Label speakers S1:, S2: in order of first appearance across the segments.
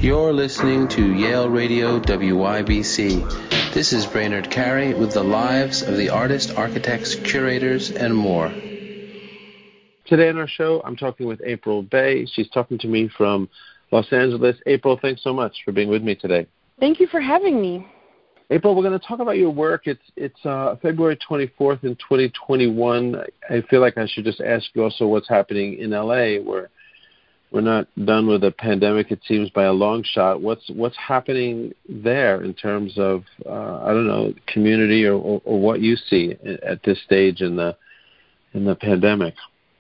S1: You're listening to Yale Radio WYBC. This is Brainerd Carey with the lives of the artists, architects, curators, and more. Today on our show, I'm talking with April Bay. She's talking to me from Los Angeles. April, thanks so much for being with me today.
S2: Thank you for having me.
S1: April, we're going to talk about your work. It's February 24th in 2021. I feel like I should just ask you also what's happening in LA, where we're not done with the pandemic, it seems, by a long shot. What's happening there in terms of, community or what you see at this stage in the pandemic?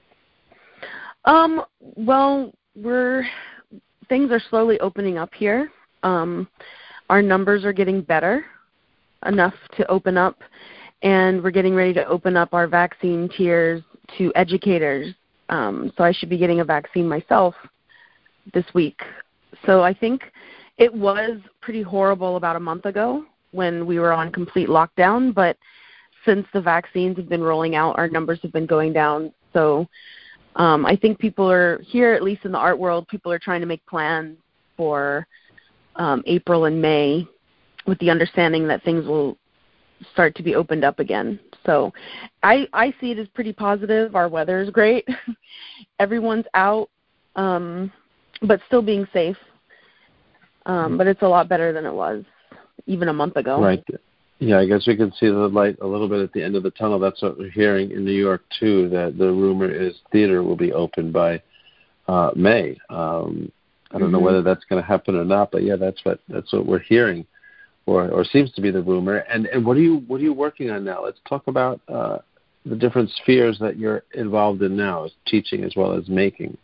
S2: Well, things are slowly opening up here. Our numbers are getting better enough to open up, and we're getting ready to open up our vaccine tiers to educators. So I should be getting a vaccine myself this week. So I think it was pretty horrible about a month ago when we were on complete lockdown, but since the vaccines have been rolling out, our numbers have been going down. So I think people are here, at least in the art world, people are trying to make plans for April and May with the understanding that things will start to be opened up again. So I see it as pretty positive. Our weather is great. Everyone's out, but still being safe. But it's a lot better than it was even a month ago.
S1: Right. Yeah, I guess we can see the light a little bit at the end of the tunnel. That's what we're hearing in New York, too, that the rumor is theater will be open by May. I don't know whether that's going to happen or not, but, yeah, that's what we're hearing. Or seems to be the rumor. And what are you working on now? Let's talk about the different spheres that you're involved in now, as teaching as well as making.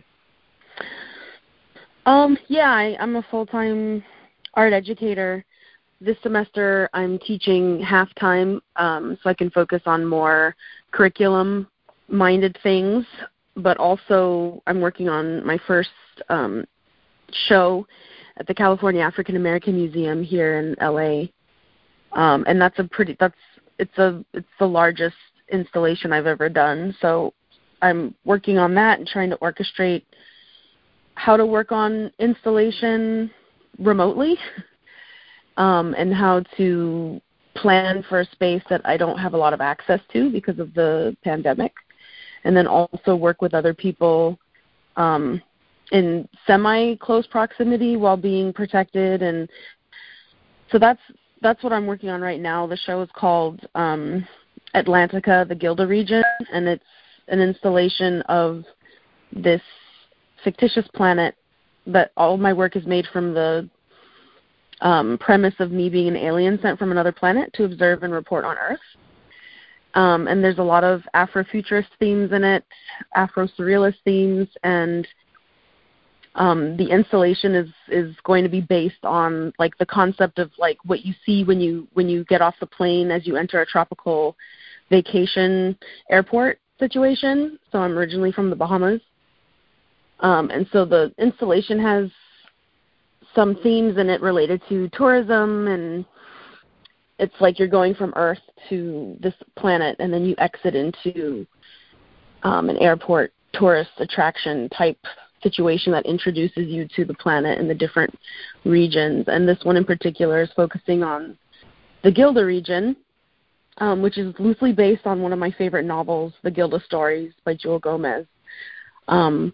S2: Right? I'm a full-time art educator. This semester I'm teaching half-time, so I can focus on more curriculum-minded things. But also I'm working on my first show at the California African American Museum here in LA, and it's the largest installation I've ever done. So I'm working on that and trying to orchestrate how to work on installation remotely, and how to plan for a space that I don't have a lot of access to because of the pandemic, and then also work with other people in semi-close proximity while being protected. And so that's what I'm working on right now. The show is called Atlantica, the Gilda region, and it's an installation of this fictitious planet that all of my work is made from the premise of me being an alien sent from another planet to observe and report on Earth. And there's a lot of Afrofuturist themes in it, Afro-surrealist themes, and the installation is going to be based on like the concept of like what you see when you get off the plane as you enter a tropical vacation airport situation. So I'm originally from the Bahamas, and so the installation has some themes in it related to tourism, and it's like you're going from Earth to this planet, and then you exit into an airport tourist attraction type situation that introduces you to the planet and the different regions. And this one in particular is focusing on the Gilda region, which is loosely based on one of my favorite novels, The Gilda Stories by Joel Gomez. And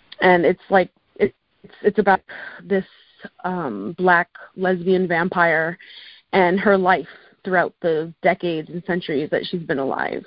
S2: it's about this black lesbian vampire and her life throughout the decades and centuries that she's been alive.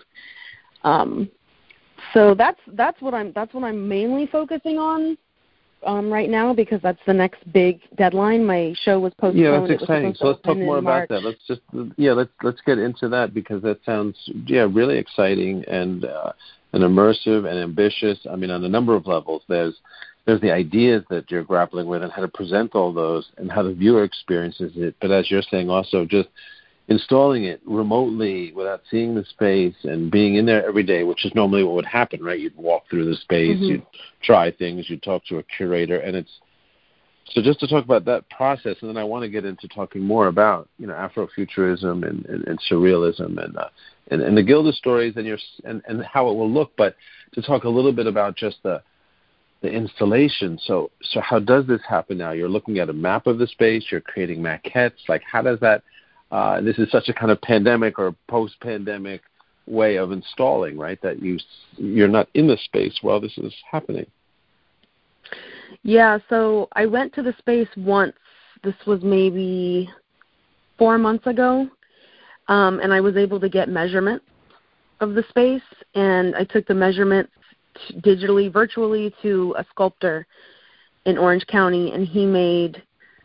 S2: So that's what I'm mainly focusing on right now, because that's the next big deadline. My show was postponed.
S1: Yeah, that's exciting. So let's talk more about that. Let's get into that, because that sounds really exciting and immersive and ambitious. I mean, on a number of levels. There's the ideas that you're grappling with and how to present all those and how the viewer experiences it. But as you're saying, also just installing it remotely without seeing the space and being in there every day, which is normally what would happen, right? You'd walk through the space, you'd try things, you'd talk to a curator, and it's so just to talk about that process, and then I want to get into talking more about Afrofuturism and surrealism and the Gilda stories and how it will look, but to talk a little bit about just the installation. So how does this happen now? You're looking at a map of the space. You're creating maquettes. Like, how does that? This is such a kind of pandemic or post-pandemic way of installing, right? That you're not in the space while this is happening.
S2: Yeah. So I went to the space once. This was maybe 4 months ago, and I was able to get measurements of the space, and I took the measurements digitally, virtually, to a sculptor in Orange County, and he made,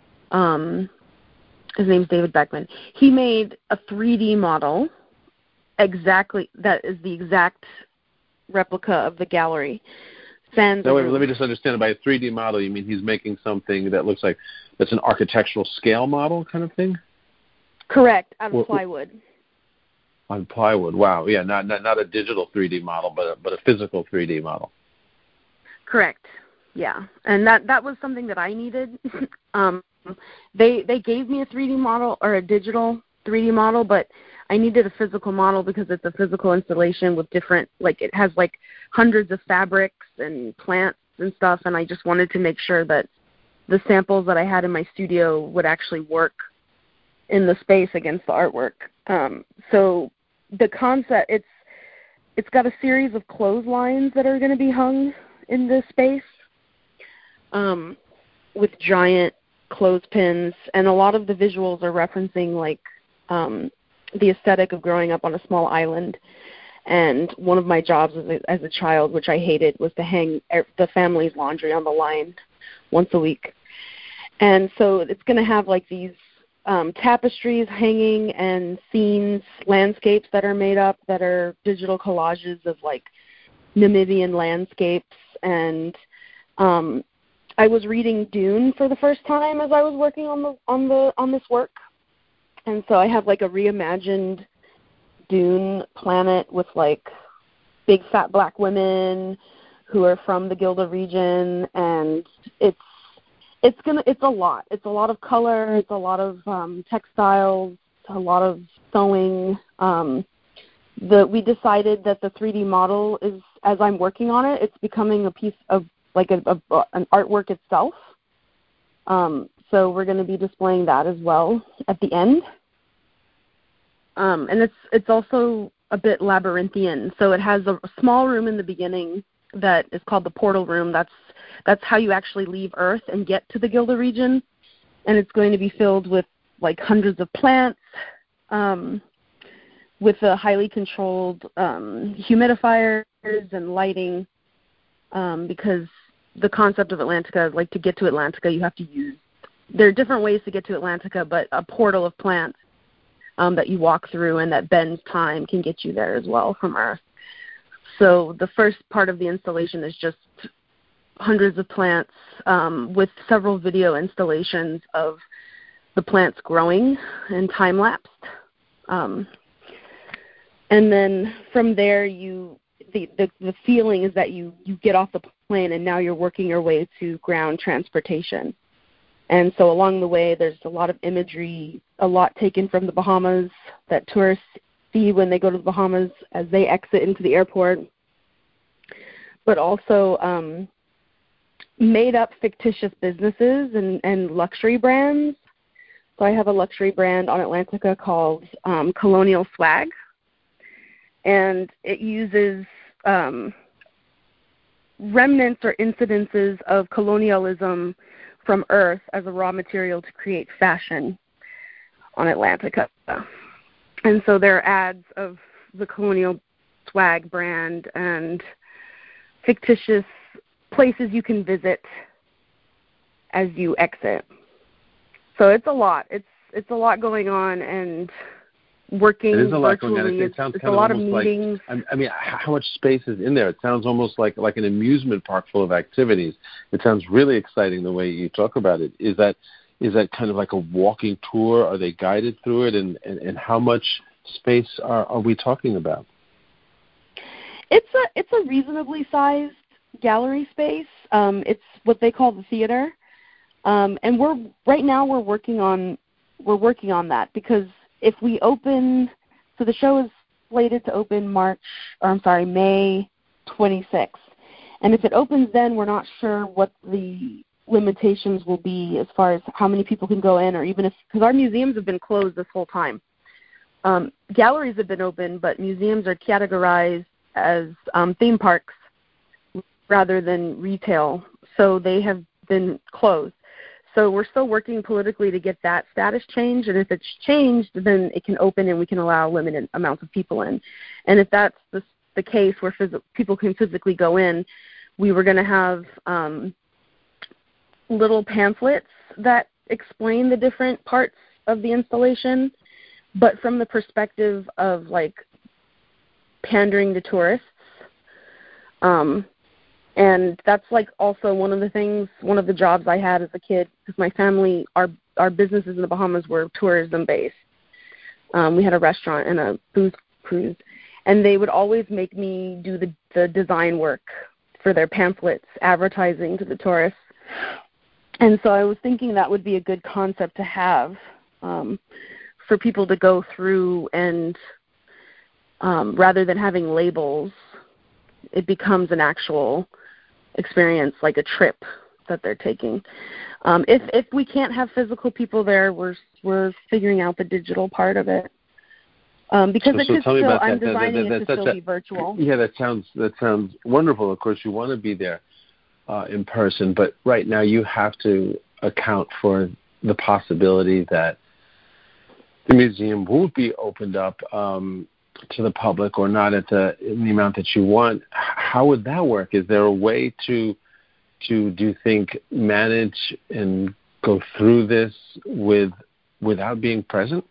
S2: his name's David Beckman. He made a 3D model exactly, that is the exact replica of the gallery. Wait,
S1: let me just understand. By a 3D model, you mean he's making something that looks like that's an architectural scale model kind of thing?
S2: Correct, out of plywood.
S1: On plywood, wow, yeah, not a digital 3D model, but a physical 3D model.
S2: Correct, yeah, and that was something that I needed. They gave me a 3D model or a digital 3D model, but I needed a physical model because it's a physical installation with different, like, it has like hundreds of fabrics and plants and stuff, and I just wanted to make sure that the samples that I had in my studio would actually work in the space against the artwork. So the concept, it's got a series of clotheslines that are going to be hung in this space, with giant clothespins, and a lot of the visuals are referencing like the aesthetic of growing up on a small island. And one of my jobs as a child, which I hated, was to hang the family's laundry on the line once a week. And so it's going to have like these tapestries hanging and scenes, landscapes that are made up that are digital collages of like Namibian landscapes. And I was reading Dune for the first time as I was working on this work, and so I have like a reimagined Dune planet with like big fat black women who are from the Gilda region, and it's a lot. It's a lot of color. It's a lot of textiles. A lot of sewing. We decided that the 3D model is, as I'm working on it, it's becoming a piece of like an artwork itself. So we're going to be displaying that as well at the end. And it's also a bit labyrinthian. So it has a small room in the beginning that is called the portal room. That's how you actually leave Earth and get to the Gilda region. And it's going to be filled with like hundreds of plants, with a highly controlled humidifiers and lighting, because the concept of Atlantica, like to get to Atlantica, you have to use, there are different ways to get to Atlantica, but a portal of plants that you walk through and that bends time can get you there as well from Earth. So the first part of the installation is just hundreds of plants with several video installations of the plants growing and time-lapsed. And then from there, the feeling is that you get off the plane and now you're working your way to ground transportation. And so along the way, there's a lot of imagery, a lot taken from the Bahamas that tourists see when they go to the Bahamas as they exit into the airport, but also made up fictitious businesses and luxury brands. So I have a luxury brand on Atlantica called Colonial Swag, and it uses remnants or incidences of colonialism from Earth as a raw material to create fashion on Atlantica. And so there are ads of the Colonial Swag brand and fictitious places you can visit as you exit. So it's a lot. It's a lot going on, and working
S1: it is a lot
S2: virtually.
S1: Going on. It sounds
S2: it's
S1: kind
S2: a lot of meetings.
S1: Like, I mean, how much space is in there? It sounds almost like an amusement park full of activities. It sounds really exciting the way you talk about it. Is that kind of like a walking tour? Are they guided through it? And how much space are we talking about?
S2: It's a reasonably sized gallery space. It's what they call the theater. And we're working on that, because if we open, so the show is slated to open May 26th, And if it opens then, we're not sure what the limitations will be as far as how many people can go in, or even if, because our museums have been closed this whole time. Galleries have been open, but museums are categorized as theme parks rather than retail, so they have been closed. So we're still working politically to get that status changed, and if it's changed, then it can open and we can allow limited amounts of people in. And if that's the case where people can physically go in, we were going to have little pamphlets that explain the different parts of the installation, but from the perspective of, like, pandering to tourists. And that's, like, also one of the jobs I had as a kid, because my family, our businesses in the Bahamas were tourism-based. We had a restaurant and a booze cruise, and they would always make me do the design work for their pamphlets, advertising to the tourists. And so I was thinking that would be a good concept to have for people to go through, and rather than having labels, it becomes an actual experience, like a trip that they're taking. If we can't have physical people there, we're figuring out the digital part of it. Because it could still, I'm designing it to still be virtual.
S1: Yeah, that sounds wonderful. Of course, you want to be there in person, but right now you have to account for the possibility that the museum won't be opened up to the public, or not in the amount that you want. How would that work? Is there a way to do you think, manage and go through this without being present?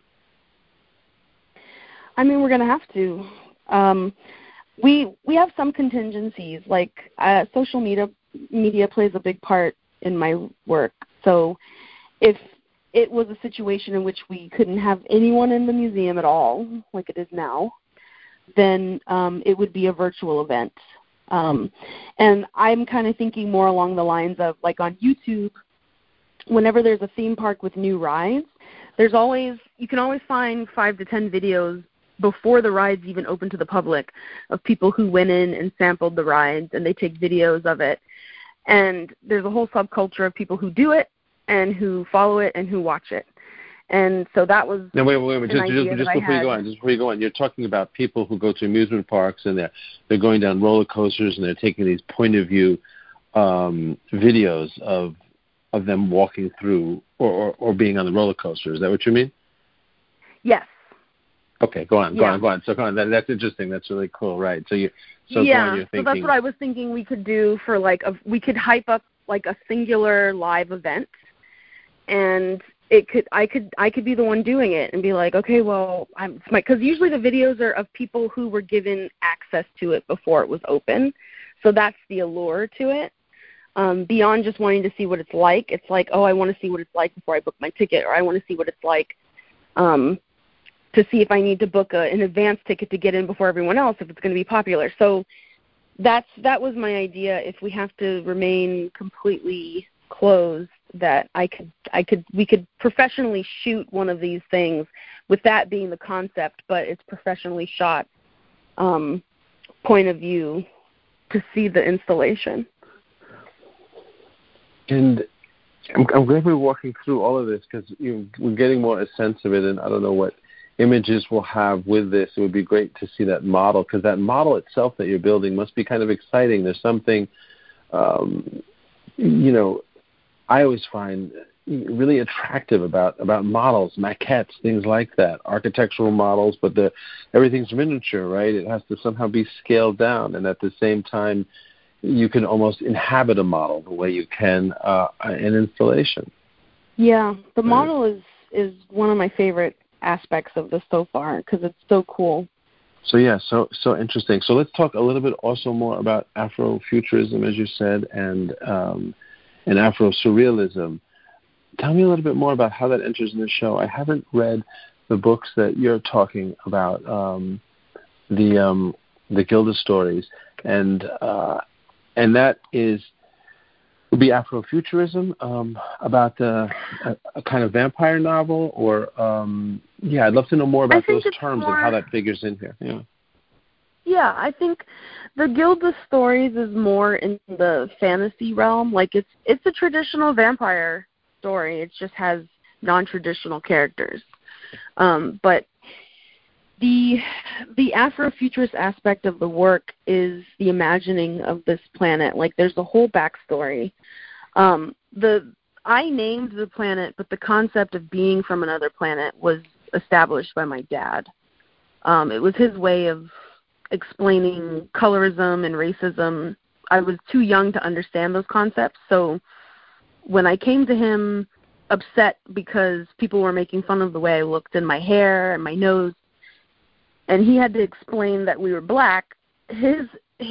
S2: I mean, we're going to have to. We have some contingencies, like social media plays a big part in my work. So if it was a situation in which we couldn't have anyone in the museum at all, like it is now, then it would be a virtual event. And I'm kind of thinking more along the lines of, like, on YouTube, whenever there's a theme park with new rides, you can always find 5 to 10 videos before the rides even open to the public of people who went in and sampled the rides, and they take videos of it. And there's a whole subculture of people who do it and who follow it and who watch it. And so that was
S1: just before you go on, you're talking about people who go to amusement parks and they're going down roller coasters and they're taking these point of view videos of them walking through or being on the roller coaster. Is that what you mean?
S2: Yes.
S1: Okay, go on. So go on. That's interesting. That's really cool, right? So
S2: so that's what I was thinking we could do for, like, we could hype up, like, a singular live event, and I could be the one doing it and be like, okay, well, because usually the videos are of people who were given access to it before it was open, so that's the allure to it. Beyond just wanting to see what it's like, oh, I want to see what it's like before I book my ticket, or I want to see what it's like to see if I need to book an advance ticket to get in before everyone else, if it's going to be popular. So that was my idea. If we have to remain completely closed, that we could professionally shoot one of these things, with that being the concept, but it's professionally shot point of view to see the installation.
S1: And I'm glad we're walking through all of this, because we're getting more a sense of it, and I don't know what images we'll have with this. It would be great to see that model, because that model itself that you're building must be kind of exciting. There's something, I always find really attractive about models, maquettes, things like that, architectural models, but everything's miniature, right? It has to somehow be scaled down, and at the same time, you can almost inhabit a model the way you can an installation.
S2: Yeah, the model is one of my favorite aspects of this so far, because it's so cool.
S1: So yeah, so interesting. So let's talk a little bit also more about Afrofuturism, as you said, and Afro-Surrealism. Tell me a little bit more about how that enters in the show. I haven't read the books that you're talking about, the Gilda stories, and that would be Afrofuturism, about a kind of vampire novel, or I'd love to know more about those terms and how that figures in here. Yeah.
S2: Yeah, I think the Guild of Stories is more in the fantasy realm. Like it's a traditional vampire story. It just has non-traditional characters. But the Afrofuturist aspect of the work is the imagining of this planet. Like there's a whole backstory. I named the planet, but the concept of being from another planet was established by my dad. It was his way of explaining colorism and racism. I was too young to understand those concepts, so when I came to him upset because people were making fun of the way I looked in my hair and my nose, and he had to explain that we were black, his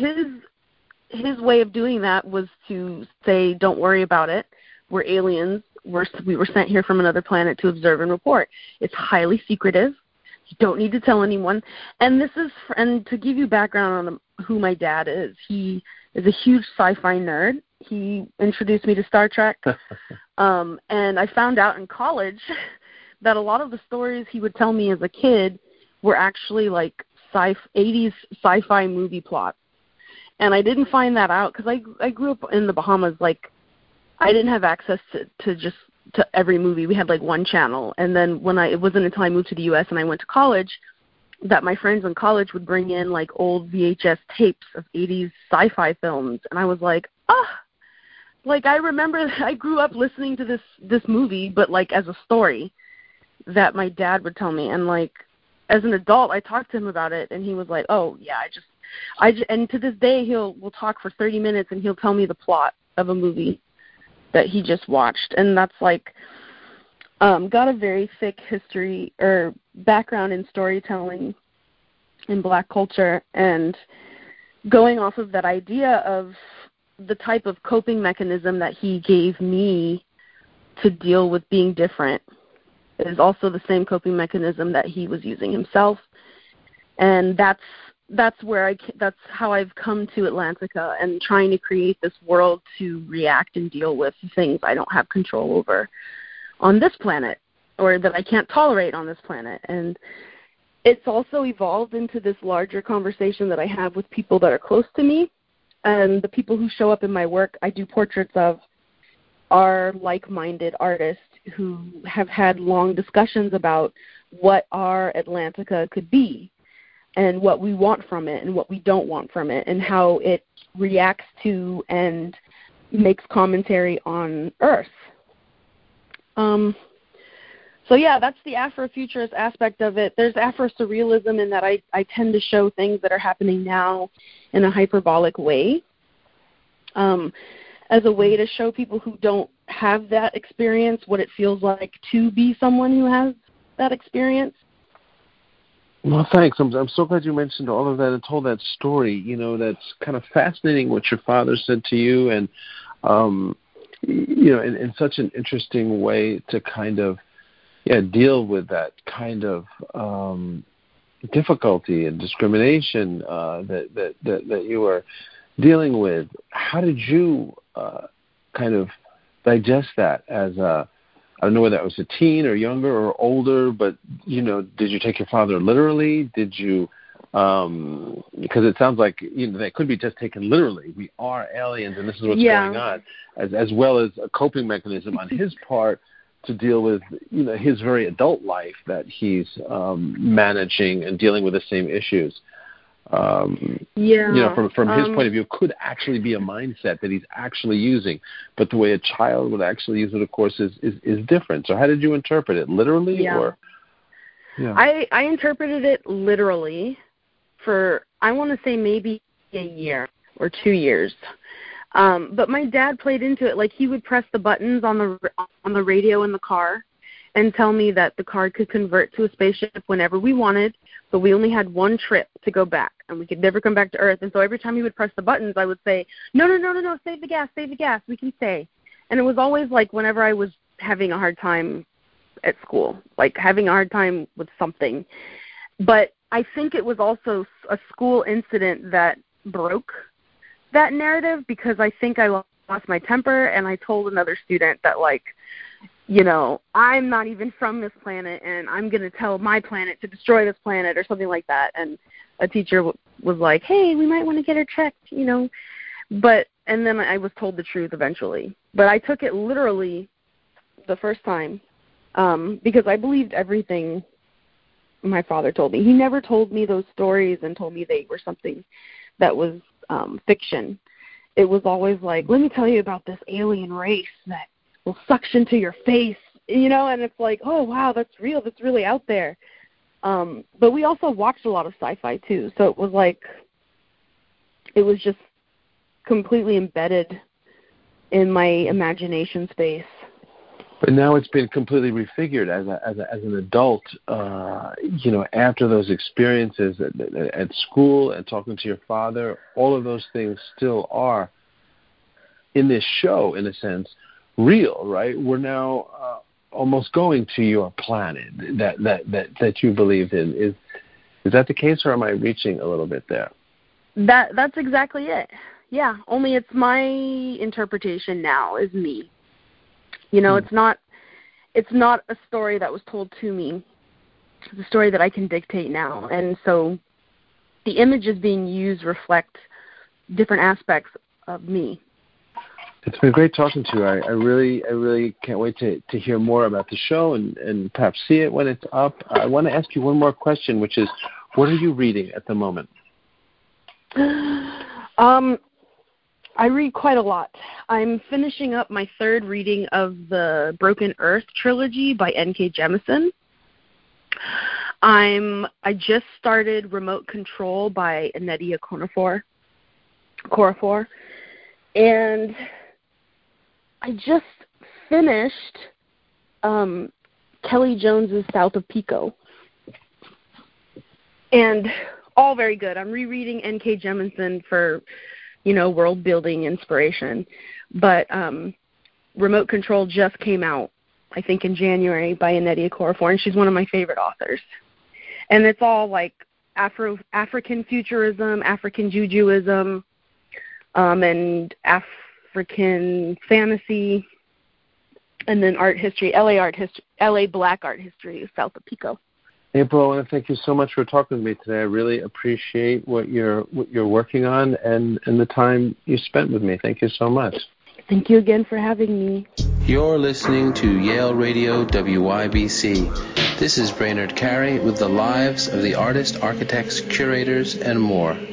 S2: way of doing that was to say, don't worry about it. We're aliens. We were sent here from another planet to observe and report. It's highly secretive. You don't need to tell anyone. And to give you background on who my dad is, he is a huge sci-fi nerd. He introduced me to Star Trek. And I found out in college that a lot of the stories he would tell me as a kid were actually like 80s sci-fi movie plots. And I didn't find that out because I grew up in the Bahamas. Like, I didn't have access to every movie. We had like one channel. And then it wasn't until I moved to the U.S. and I went to college that my friends in college would bring in like old VHS tapes of 80s sci-fi films. And I was like, like I remember I grew up listening to this movie, but like as a story that my dad would tell me. And like as an adult, I talked to him about it and he was like, oh yeah, and to this day we'll talk for 30 minutes and he'll tell me the plot of a movie that he just watched. And that's like got a very thick history or background in storytelling in Black culture, and going off of that idea of the type of coping mechanism that he gave me to deal with being different is also the same coping mechanism that he was using himself. And that's how I've come to Atlantica and trying to create this world to react and deal with things I don't have control over on this planet, or that I can't tolerate on this planet. And it's also evolved into this larger conversation that I have with people that are close to me. And the people who show up in my work I do portraits of are like-minded artists who have had long discussions about what our Atlantica could be and what we want from it and what we don't want from it and how it reacts to and makes commentary on Earth. So yeah, that's the Afrofuturist aspect of it. There's Afro-surrealism in that I tend to show things that are happening now in a hyperbolic way, as a way to show people who don't have that experience what it feels like to be someone who has that experience.
S1: Well, thanks. I'm so glad you mentioned all of that and told that story. You know, that's kind of fascinating what your father said to you, and you know, in such an interesting way to kind of deal with that kind of difficulty and discrimination that you were dealing with. How did you kind of digest that as I don't know whether that was a teen or younger or older, but, you know, did you take your father literally? Did you, because it sounds like, you know, that could be just taken literally. We are aliens and this is what's going on, as well as a coping mechanism on his part to deal with, you know, his very adult life that he's managing and dealing with the same issues. You know, from his point of view, it could actually be a mindset that he's actually using, but the way a child would actually use it, of course, is different. So how did you interpret it? Literally? Or? Yeah.
S2: I interpreted it literally for, I want to say, maybe a year or 2 years. But my dad played into it. Like, he would press the buttons on the radio in the car and tell me that the car could convert to a spaceship whenever we wanted, but we only had one trip to go back, and we could never come back to Earth. And so every time he would press the buttons, I would say, no, save the gas, we can stay. And it was always like whenever I was having a hard time at school, like having a hard time with something. But I think it was also a school incident that broke that narrative, because I think I lost my temper, and I told another student that, like, I'm not even from this planet, and I'm going to tell my planet to destroy this planet or something like that. And a teacher was like, hey, we might want to get her checked, and then I was told the truth eventually. But I took it literally the first time because I believed everything my father told me. He never told me those stories and told me they were something that was fiction. It was always like, let me tell you about this alien race that will suction to your face, and it's like, oh, wow, that's real. That's really out there. But we also watched a lot of sci-fi, too. So it was just completely embedded in my imagination space.
S1: But now it's been completely refigured as an adult, after those experiences at school and talking to your father. All of those things still are, in this show, in a sense, real, right? We're now almost going to your planet that you believed in. Is that the case, or am I reaching a little bit there?
S2: That's exactly it. Yeah, only it's my interpretation now, is me. It's not a story that was told to me. It's a story that I can dictate now. And so the images being used reflect different aspects of me.
S1: It's been great talking to you. I really can't wait to hear more about the show and perhaps see it when it's up. I want to ask you one more question, which is, what are you reading at the moment?
S2: I read quite a lot. I'm finishing up my third reading of the Broken Earth trilogy by N.K. Jemisin. I just started Remote Control by Nnedi Okorafor. And I just finished Kelly Jones's South of Pico. And all very good. I'm rereading N.K. Jemisin for world-building inspiration. But Remote Control just came out, I think, in January by Nnedi Okorafor, and she's one of my favorite authors. And it's all like African futurism, African jujuism, and African fantasy, and then art history, LA Black art history, South of Pico.
S1: April, I want to thank you so much for talking with me today. I really appreciate what you're working on and the time you spent with me. Thank you so much.
S2: Thank you again for having me.
S3: You're listening to Yale Radio WYBC. This is Brainerd Carey with the lives of the artists, architects, curators, and more.